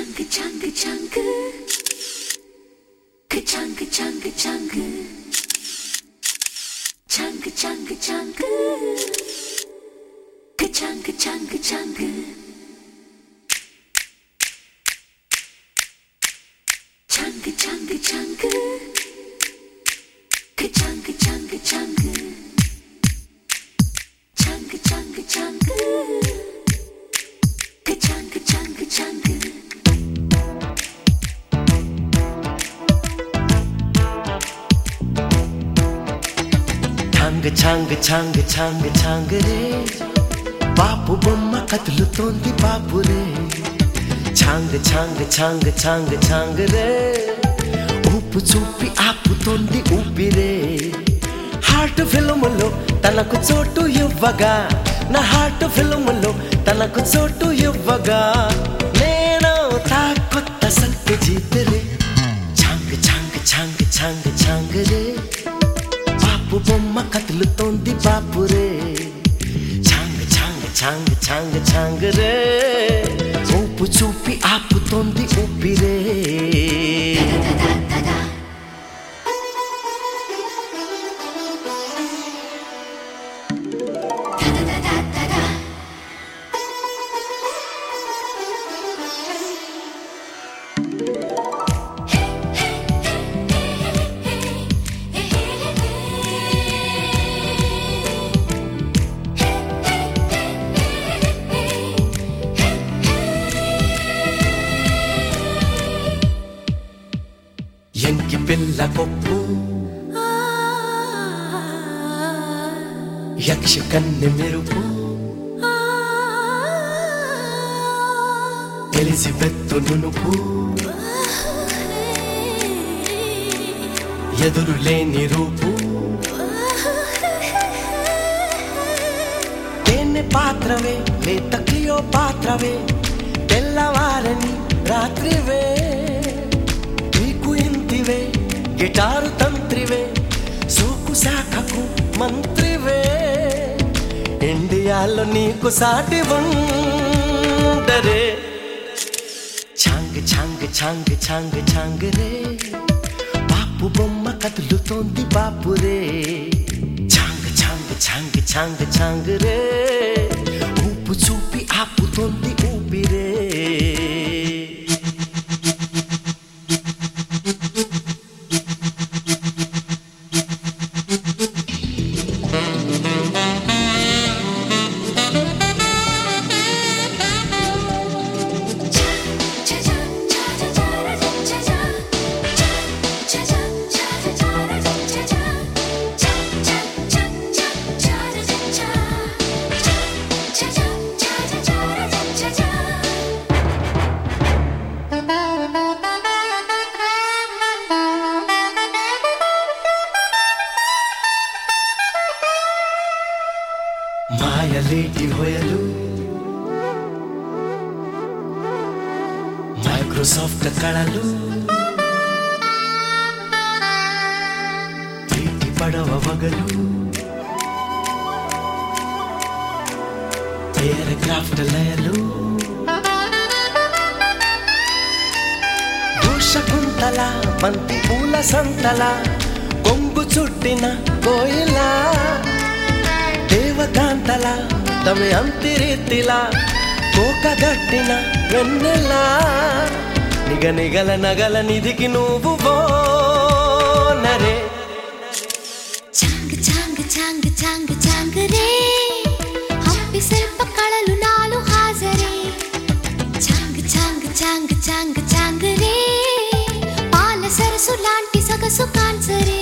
ఛాంగ్ రే బాపు బొమ్మ కదులుతోంది బాపు రే ఛాంగ్ ఛాంగ్ ఛాంగ్ ఛాంగ్ ఛాంగ్ రే ఊపు చూపి ఆపుతోంది ఊపిరే హార్ట్ ఫిల్ములో తనకు చోటు ఇవ్వగా నా హార్ట్ ఫిల్ములో తనకు చోటు ఇవ్వగా నేను తా కొత్త సత్య జీతరే ఛాంగ్ ఛాంగ్ ఛాంగ్ ఛాంగ్ ఛాంగ్ రే బాపు బొమ్మ కదులుతోంది బాపు రే ఛాంగ్ ఛాంగ్ ఛాంగ్ ఛాంగ్ ఛాంగ్ రే ఊపు చూపి ఆపుతోంది ఊపిరే ఎంకి పిల్ల కొప్పు యక్ష కన్నె మెరుపు ఎలిజబెత్తు నునుపు ఎదురు లేని రూపు తేనె పాత్రవే లేత క్లియో పాత్రవే తెల్లవారని రాత్రివే గిటారు తంత్రివే సోకు శాఖకు మంత్రివే ఇండియాలో నీకు సాటి ఉండరే ఛాంగ్ ఛాంగ్ ఛాంగ్ ఛాంగ్ ఛాంగ్ రే బాపు బొమ్మ కదులుతోంది బాపు రే ఛాంగ్ ఛాంగ్ ఛాంగ్ ఛాంగ్ ఛాంగ్ రే ఊపు చూపి ఆపుతోంది ఊపిరే మాయలేటి హొయలు మైక్రోసాఫ్ట్ కళలు ప్రీతి పడవ వగలు పేరాగ్రాఫ్ట్ లయలు భూషకుంతల బంతి పూల సంతల కొంగు చుట్టిన కోయిలా దేవకాంతల తమి అంతిరీతిలా కోకగట్టిన వెన్నెలా నిగ నిగల నగల నిధికి నువ్వు నరే ఛాంగ్ ఛాంగ్ ఛాంగ్ ఛాంగ్ ఛాంగ్ రే హంపి శిల్ప కళలు నాలు హాజరే ఛాంగ్ ఛాంగ్ ఛాంగ్ ఛాంగ్ ఛాంగ్ రే పాల సరసు లాంటి సొగసు కాన్సరే